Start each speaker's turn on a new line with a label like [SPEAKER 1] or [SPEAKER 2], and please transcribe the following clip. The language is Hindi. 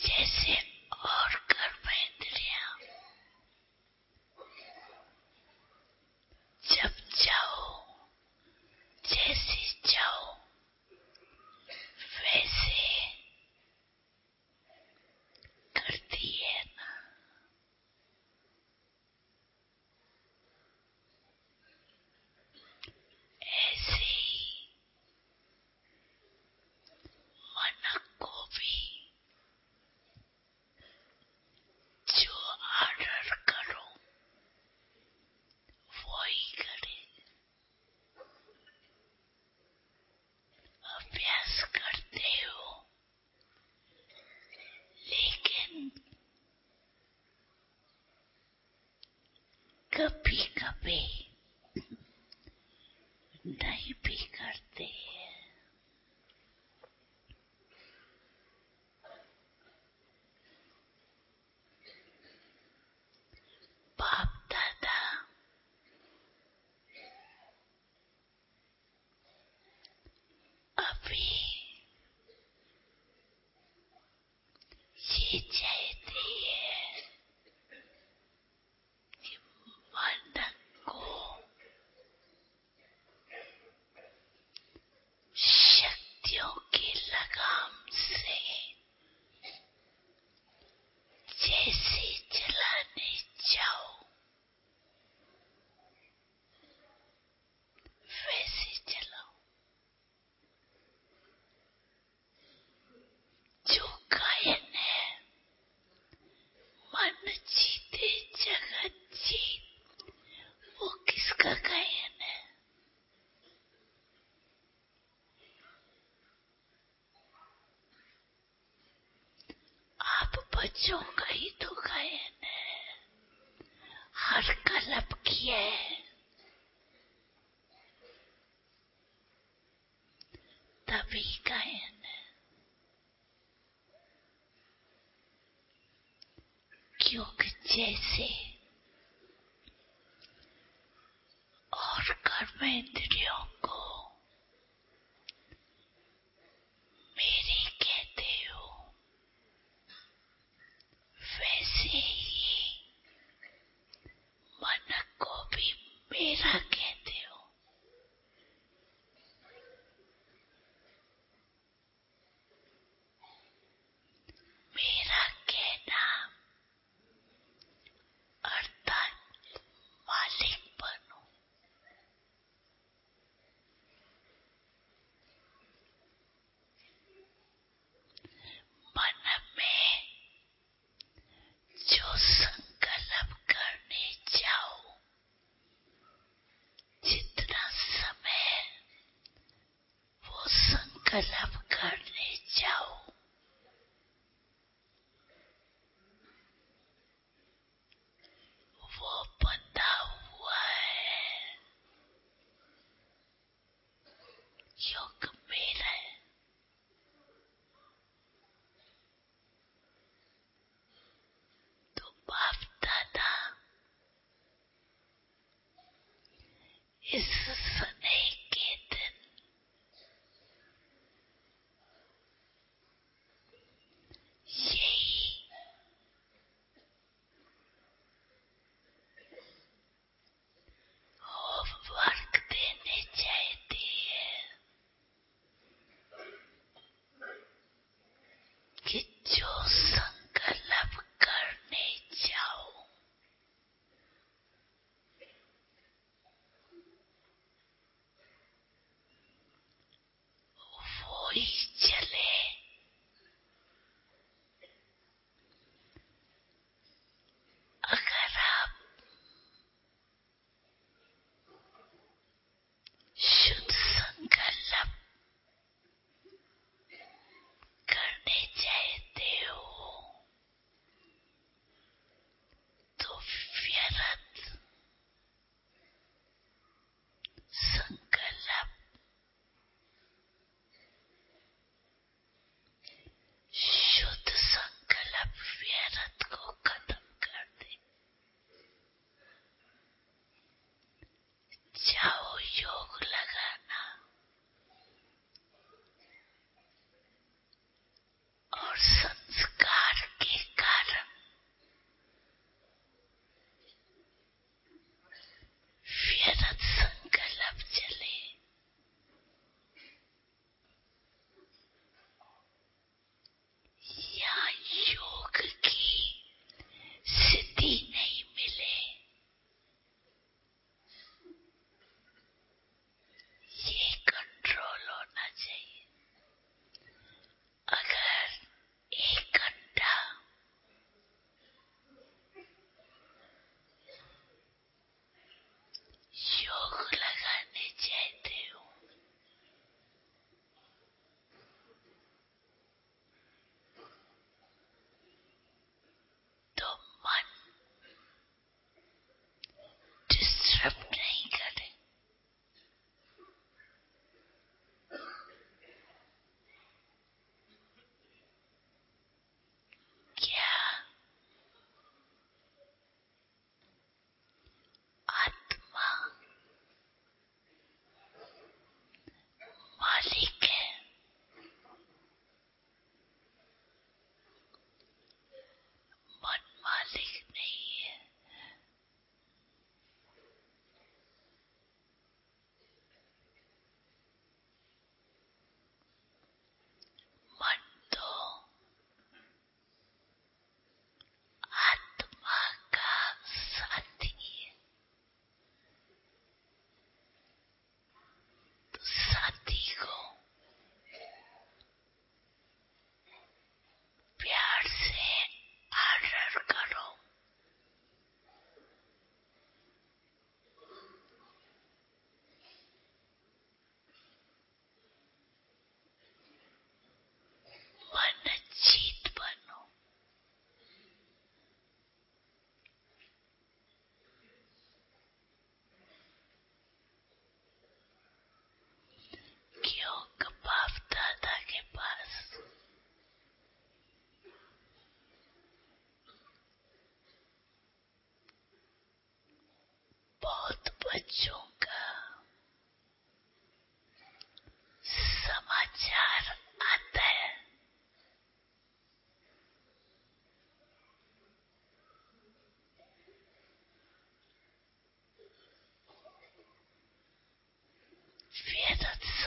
[SPEAKER 1] जैसे और कर्मेंद्रियां जब चाहो जैसे चाहो वैसे करती है ना, ऐसे ही मन को भी जो आर्डर करो वही करे। अभ्यास करते हो, लेकिन कभी कभी नहीं भी करते हैं। बाप दादा अभी ये चाहते हैं कि मन को शक्तियों की लगाम से जैसे चलाने जाओ वैसे चलाओ। जो गायन है, मन जीते जगत जीत, वो किसका गायन है? आप बच्चों का ही तो गायन है। हर कल्प किया है तभी गायन है। क्योंकि जैसे और कर्मेंद्रियों को मेरी कहते हो, वैसे ही मन को भी मेरा कहते हो। मेरा कहना अर्थात मालिक बनो। मन में जो संकल्प करने जाओ, जितना समय वो संकल्प करने जाओ, वो बंधा हुआ है। योग मेरा है। तो बाप दादा इस सने के दिन यही होमवर्क देने चाहते हैं कि जो संकल्प करने जाओ तत्सत।